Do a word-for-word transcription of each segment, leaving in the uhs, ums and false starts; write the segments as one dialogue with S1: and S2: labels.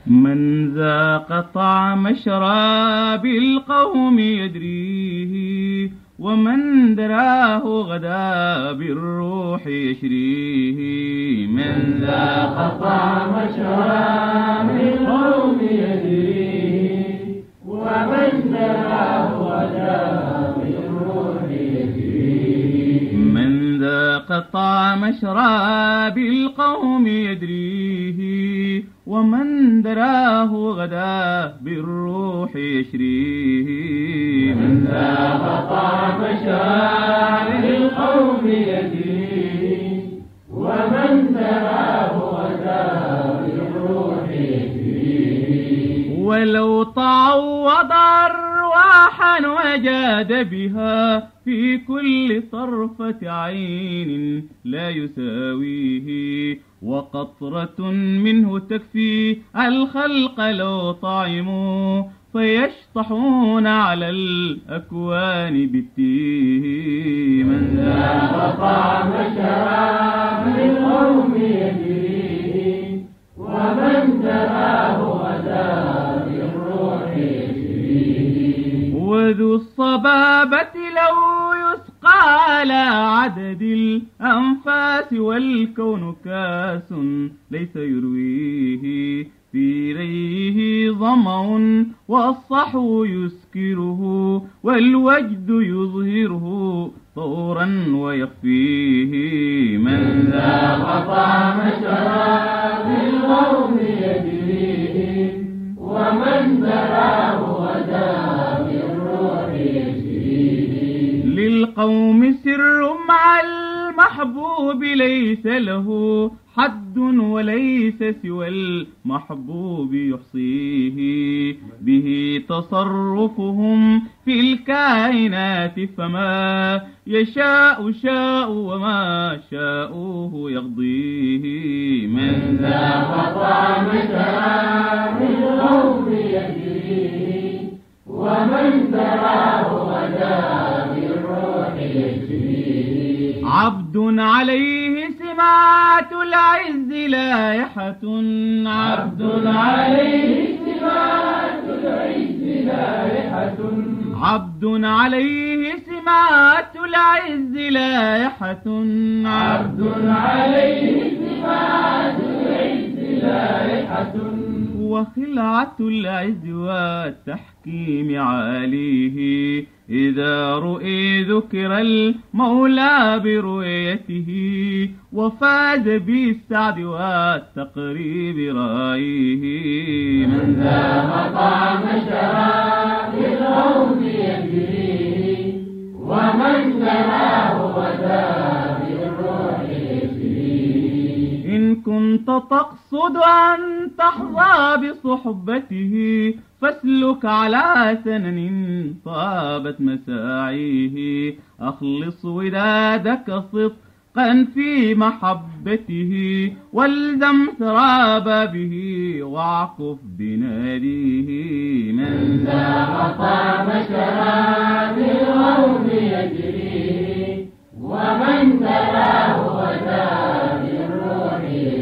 S1: من ذاق طعم شراب القوم يدريه، ومن دراه غدا بالروح يشريه. من ذاق طعم شراب القوم يدريه، ومن دراه غدا بالروح يشريه. من ذاق طعم شراب القوم يدريه، ومن دراه غدا بالروح يشريه. من ذاق طعم شراب القوم يدريه، ومن دراه غدا بالروح يشريه. ولو تعوض أرواحا وجاد بها في كل طرفة عين لا يساويه، وقطرة منه تكفي الخلق لو طعموا، فيشطحون على الأكوان بالتيه. من ذاق طعم شراب القوم يدريه، ومن دراه غدا بالروح يشريه. وذو الصبابة لو يسقى على عدد الأنفاس، والكون كاس ليس يرويه، في ريه ظمأ والصحو يسكره، والوجد يظهره طورا ويخفيه. من ذاق طعم شراب القوم يدريه، ومن دراه غدا بالروح يشريه. للقوم سر مع المحبوب ليس له حد، وليس سوى المحبوب يحصيه، به تصرفهم في الكائنات، فما يشاء شاء وما شاءوه يقضيه. من ذاق طعم شراب القوم يدريه، ومن دراه غدا بالروح يشريه. عبد عليه سمات العز لائحة، عبد عليه سمات العز لائحة، عبد عليه سمات العز لائحة، عبد عليه سمات العز لائحة. وخلعة العز والتحكيم عاليه، إذا رؤي ذكر المولى برؤيته، وفاز بالسعد والتقريب رأيه. من ذاق طعم شراب القوم يدريه، ومن دراه غدا بالروح يشريه. إن كنت تقصد أن تحظى بصحبته، فاسلك على سنن طابت مساعيه، أخلص ودادك صدقا في محبته، والزم ثراب به واعكف بناديه. من ذاق طعم شراب القوم يدريه، ومن دراه غدا بالروح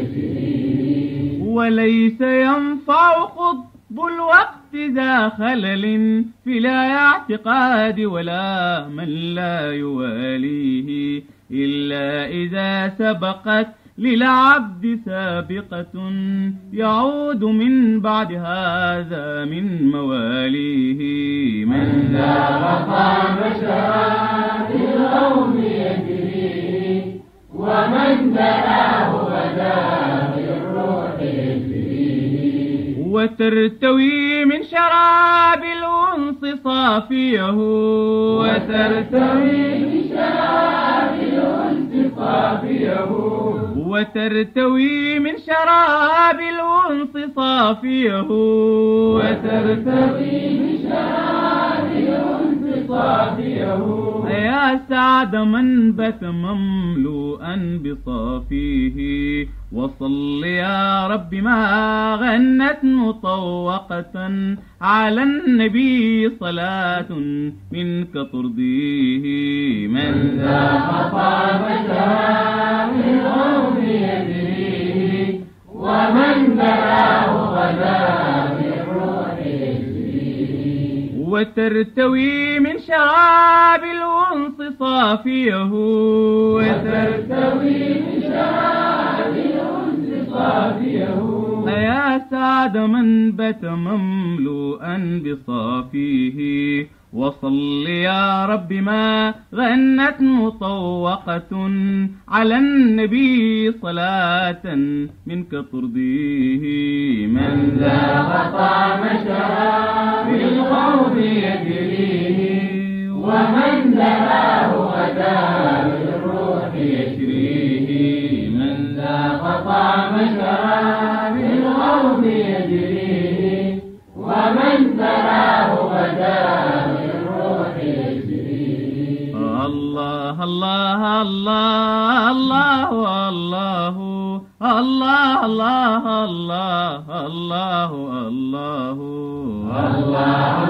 S1: يشريه. وليس ينفع خطب الوقت ذا خلل في لا اعتقاد، ولا من لا يواليه، إلا إذا سبقت للعبد سابقة، يعود من بعد هذا من مواليه. من ذاق طعم شراب القوم يدريه، ومن دراه غدا بالروح يشريه. وترتوي من شراب الأنس صافيه، وترتوي من شراب الأنس صافيه، وترتوي من شراب الأنس صافيه، وترتوي من شراب الأنس صافيه. يا سعد من بت مملوءا بصافيه، وصل يا رب ما غنت مطوقة، على النبي صلاة منك ترضيه. من ذاق طعم شراب القوم يدريه، ومن دراه غدا وترتوي من شراب الأنس صافيه
S2: وترتوي من شراب الأنس صافيه
S1: يا سعد من بت مملوءا بصافيه وصل يا رب ما غنت مطوقة على النبي صلاة منك ترضيه.
S2: من ذاق طعم شراب القوم يجريه ومن ذراه غدا بالروح يشريه. من ذاق طعم شراب القوم يجريه ومن ذراه غدا
S1: الله الله الله الله الله الله الله الله الله الله
S2: الله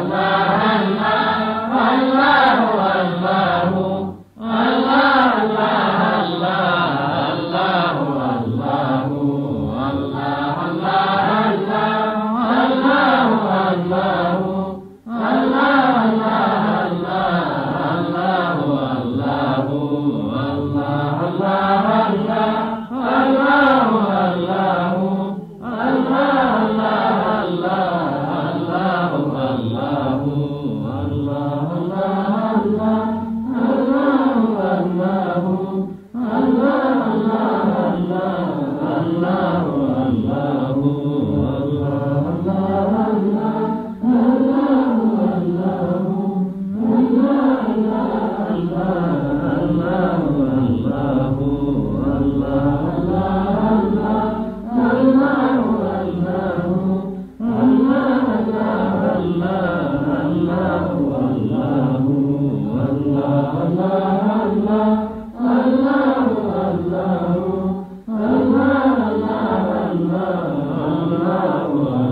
S2: الله